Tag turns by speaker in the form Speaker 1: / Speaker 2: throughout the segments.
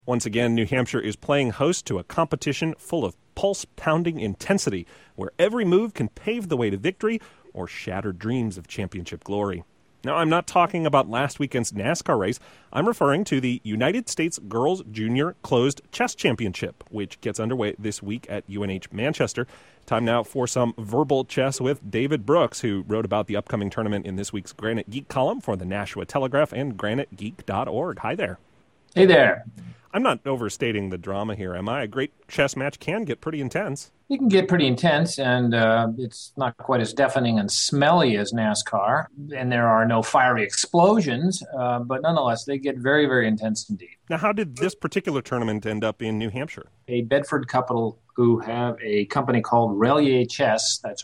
Speaker 1: Once again, New Hampshire is playing host to a competition full of pulse-pounding intensity, where every move can pave the way to victory or shatter dreams of championship glory. Now, I'm not talking about last weekend's NASCAR race. I'm referring to the United States Girls Junior Closed Chess Championship, which gets underway this week at UNH Manchester. Time now for some verbal chess with David Brooks, who wrote about the upcoming tournament in this week's Granite Geek column for the Nashua Telegraph and GraniteGeek.org. Hi there.
Speaker 2: Hey there.
Speaker 1: I'm not overstating the drama here, am I? A great chess match can get pretty intense.
Speaker 2: It can get pretty intense, and it's not quite as deafening and smelly as NASCAR, and there are no fiery explosions, but nonetheless, they get very, very intense indeed.
Speaker 1: Now, how did this particular tournament end up in New Hampshire?
Speaker 2: A Bedford couple who have a company called Relye Chess, that's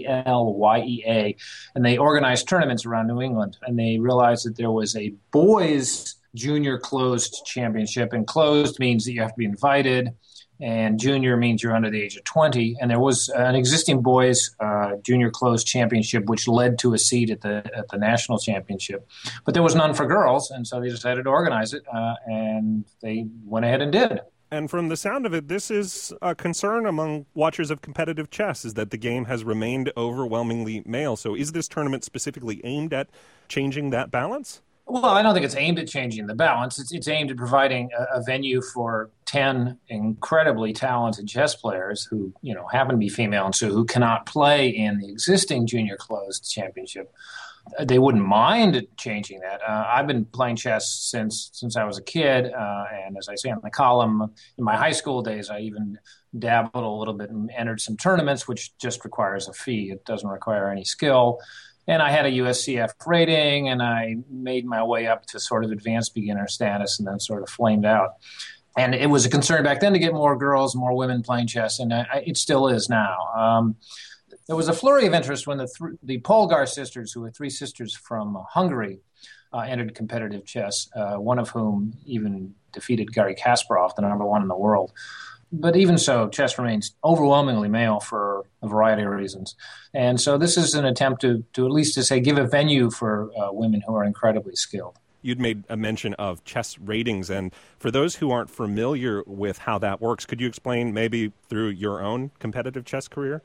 Speaker 2: Relyea, and they organize tournaments around New England, and they realized that there was a boys' junior closed championship, and closed means that you have to be invited, and junior means you're under the age of 20. And there was an existing boys junior closed championship, which led to a seat at the national championship, but there was none for girls, and so they decided to organize it, and they went ahead and did.
Speaker 1: And from the sound of it, this is a concern among watchers of competitive chess, is that the game has remained overwhelmingly male. So is this tournament specifically aimed at changing that balance?
Speaker 2: Well, I don't think it's aimed at changing the balance. It's aimed at providing a venue for 10 incredibly talented chess players who, happen to be female and so who cannot play in the existing junior closed championship. They wouldn't mind changing that. I've been playing chess since I was a kid, and as I say in the column, in my high school days, I even dabbled a little bit and entered some tournaments, which just requires a fee. It doesn't require any skill. And I had a USCF rating, and I made my way up to sort of advanced beginner status and then sort of flamed out. And it was a concern back then to get more girls, more women playing chess, and it still is now. There was a flurry of interest when the Polgar sisters, who were three sisters from Hungary, entered competitive chess, one of whom even defeated Garry Kasparov, the number one in the world. But even so, chess remains overwhelmingly male for a variety of reasons. And so this is an attempt to at least to say give a venue for women who are incredibly skilled.
Speaker 1: You'd made a mention of chess ratings, and for those who aren't familiar with how that works, could you explain maybe through your own competitive chess career?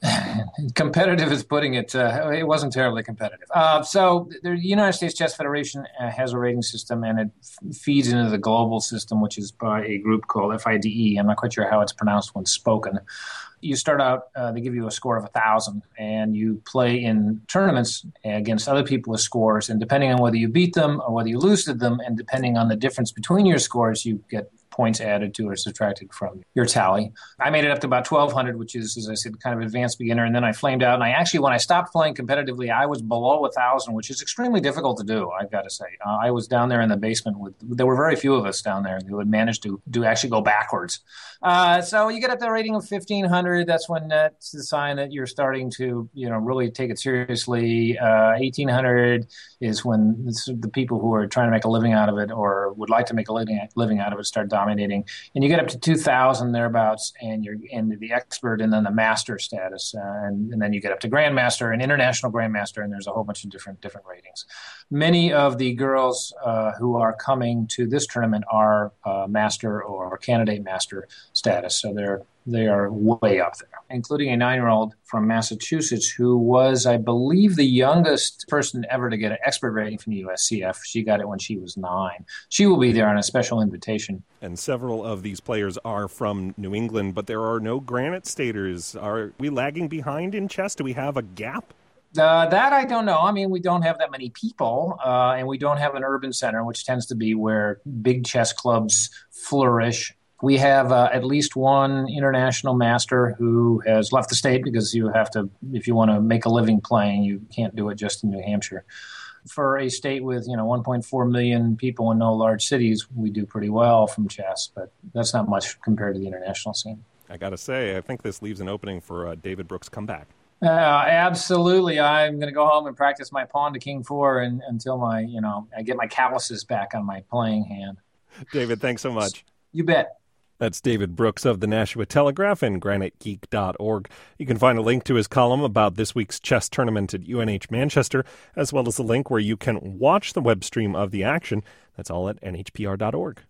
Speaker 2: Competitive is putting it. It wasn't terribly competitive. So the United States Chess Federation has a rating system, and it feeds into the global system, which is by a group called FIDE. I'm not quite sure how it's pronounced when spoken. You start out, they give you a score of 1,000, and you play in tournaments against other people with scores, and depending on whether you beat them or whether you lose to them, and depending on the difference between your scores, you get points added to or subtracted from your tally. I made it up to about 1,200, which is, as I said, kind of advanced beginner, and then I flamed out. And when I stopped playing competitively, I was below 1,000, which is extremely difficult to do, I've got to say. I was down there in the basement there were very few of us down there who had managed to actually go backwards. So you get up to a rating of 1,500. That's when that's the sign that you're starting to, really take it seriously. 1,800 is when the people who are trying to make a living out of it or would like to make a living out of it start dominating. And you get up to 2,000 thereabouts, and you're into the expert and then the master status. And then you get up to grandmaster and international grandmaster, and there's a whole bunch of different ratings. Many of the girls who are coming to this tournament are master or candidate master status. So they are way up there, including a 9-year-old from Massachusetts who was, I believe, the youngest person ever to get an expert rating from the USCF. She got it when she was 9. She will be there on a special invitation.
Speaker 1: And several of these players are from New England, but there are no Granite Staters. Are we lagging behind in chess? Do we have a gap?
Speaker 2: That I don't know. I mean, we don't have that many people, and we don't have an urban center, which tends to be where big chess clubs flourish. We have at least one international master who has left the state because you have to, if you want to make a living playing, you can't do it just in New Hampshire. For a state with 1.4 million people and no large cities, we do pretty well from chess, but that's not much compared to the international scene.
Speaker 1: I got to say, I think this leaves an opening for David Brooks' comeback.
Speaker 2: Absolutely. I'm going to go home and practice my pawn to king 4 until I get my calluses back on my playing hand.
Speaker 1: David, thanks so much.
Speaker 2: You bet.
Speaker 1: That's David Brooks of the Nashua Telegraph and GraniteGeek.org. You can find a link to his column about this week's chess tournament at UNH Manchester, as well as a link where you can watch the web stream of the action. That's all at nhpr.org.